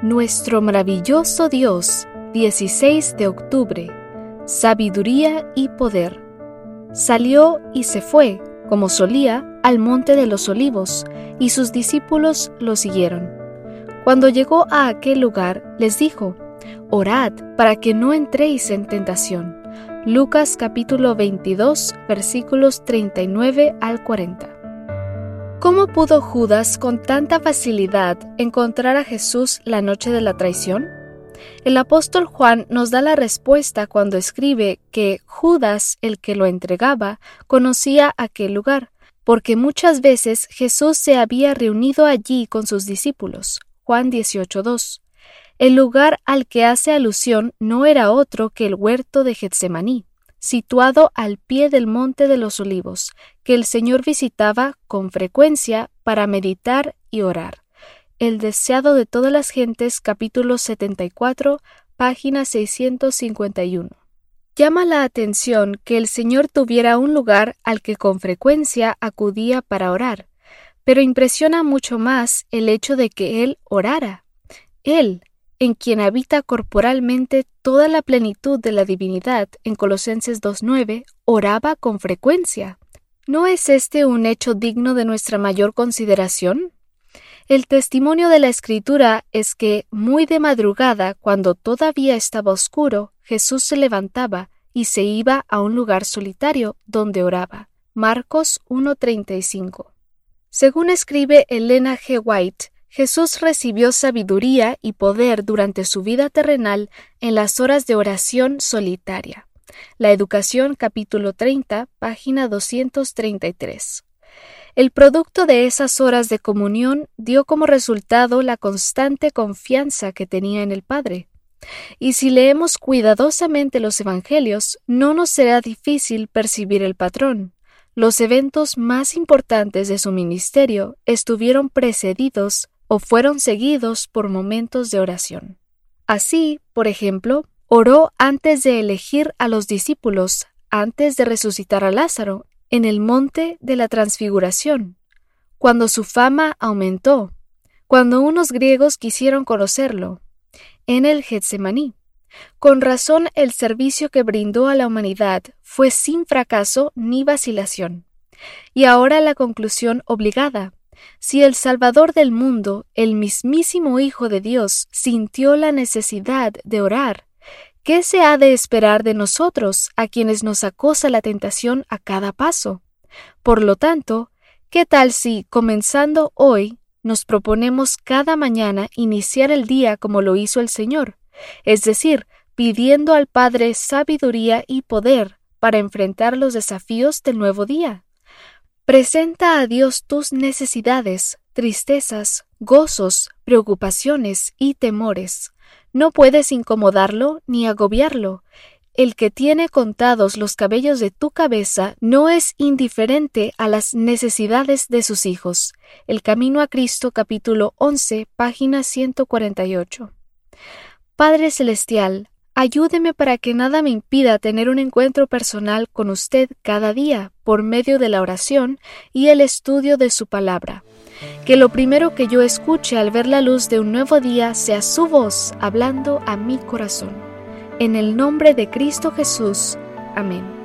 Nuestro maravilloso Dios, 16 de octubre, sabiduría y poder. Salió y se fue, como solía, al monte de los olivos, y sus discípulos lo siguieron. Cuando llegó a aquel lugar, les dijo: Orad para que no entréis en tentación. Lucas capítulo 22, versículos 39 al 40. ¿Cómo pudo Judas con tanta facilidad encontrar a Jesús la noche de la traición? El apóstol Juan nos da la respuesta cuando escribe que Judas, el que lo entregaba, conocía aquel lugar, porque muchas veces Jesús se había reunido allí con sus discípulos. Juan 18:2. El lugar al que hace alusión no era otro que el huerto de Getsemaní, situado al pie del monte de los olivos, que el Señor visitaba con frecuencia para meditar y orar. El deseado de todas las gentes, capítulo 74, página 651. Llama la atención que el Señor tuviera un lugar al que con frecuencia acudía para orar, pero impresiona mucho más el hecho de que Él orara. Él, en quien habita corporalmente toda la plenitud de la divinidad, en Colosenses 2:9, oraba con frecuencia. ¿No es este un hecho digno de nuestra mayor consideración? El testimonio de la Escritura es que, muy de madrugada, cuando todavía estaba oscuro, Jesús se levantaba y se iba a un lugar solitario donde oraba. Marcos 1:35. Según escribe Elena G. White, Jesús recibió sabiduría y poder durante su vida terrenal en las horas de oración solitaria. La Educación, capítulo 30, página 233. El producto de esas horas de comunión dio como resultado la constante confianza que tenía en el Padre. Y si leemos cuidadosamente los Evangelios, no nos será difícil percibir el patrón. Los eventos más importantes de su ministerio estuvieron precedidos o fueron seguidos por momentos de oración. Así, por ejemplo, oró antes de elegir a los discípulos, antes de resucitar a Lázaro, en el monte de la Transfiguración, cuando su fama aumentó, cuando unos griegos quisieron conocerlo, en el Getsemaní. Con razón, el servicio que brindó a la humanidad fue sin fracaso ni vacilación. Y ahora la conclusión obligada. Si el Salvador del mundo, el mismísimo Hijo de Dios, sintió la necesidad de orar, ¿qué se ha de esperar de nosotros, a quienes nos acosa la tentación a cada paso? Por lo tanto, ¿qué tal si, comenzando hoy, nos proponemos cada mañana iniciar el día como lo hizo el Señor, es decir, pidiendo al Padre sabiduría y poder para enfrentar los desafíos del nuevo día? Presenta a Dios tus necesidades, tristezas, gozos, preocupaciones y temores. No puedes incomodarlo ni agobiarlo. El que tiene contados los cabellos de tu cabeza no es indiferente a las necesidades de sus hijos. El Camino a Cristo, capítulo 11, página 148. Padre Celestial, ayúdeme para que nada me impida tener un encuentro personal con usted cada día por medio de la oración y el estudio de su palabra. Que lo primero que yo escuche al ver la luz de un nuevo día sea su voz hablando a mi corazón. En el nombre de Cristo Jesús. Amén.